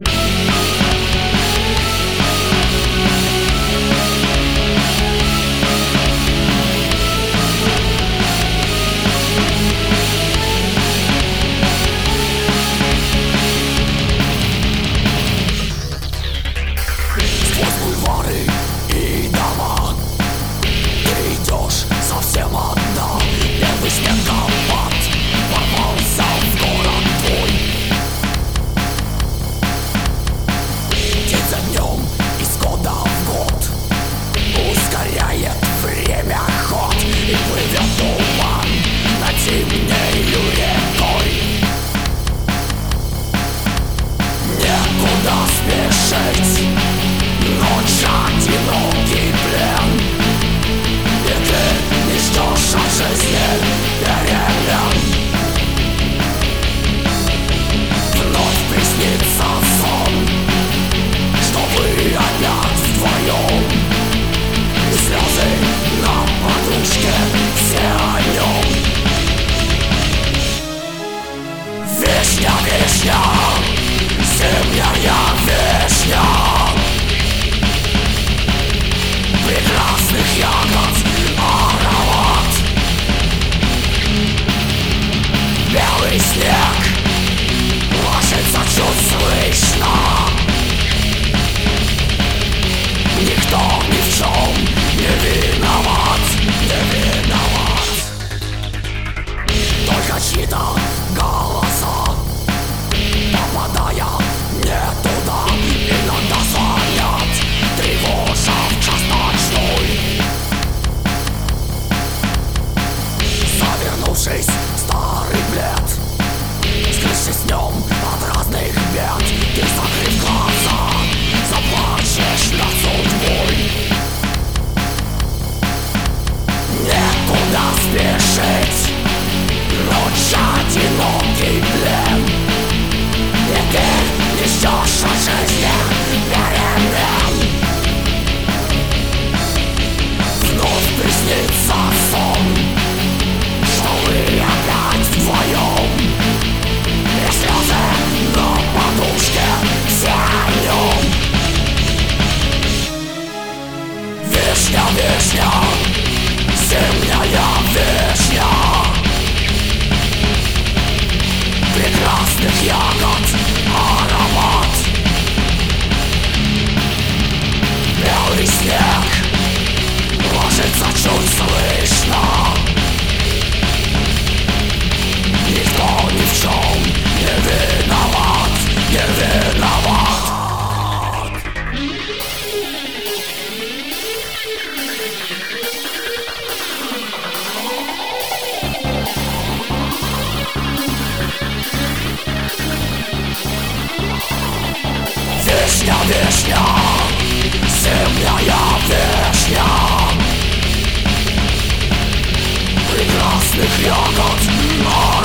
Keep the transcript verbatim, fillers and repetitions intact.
Вишня, зимняя вишня, прекрасных ягод аромат. Белый снег ложится чуть слышно. Никто ни в чем не виноват, не виноват. Только чьи-то голоса, попадая не туда, иногда звонят, тревожа в час ночной. Завернувшись в старый плед, скрывшись с нем от разных бед, ты, закрыв глаза, заплачешь на судьбой. Некуда спешить, ночь одинокий плен. И ты не ждешь от жизни перемен. Вновь приснится сон, что вы опять вдвоем, и слезы на подушке все о нем. Вишня, вишня, зимняя вишня, прекрасных ягод аромат. Белый снег ложится чуть слышно. Никто ни в чем не виноват, не виноват. Вишня, вишня, зимняя вишня, прекрасных ягод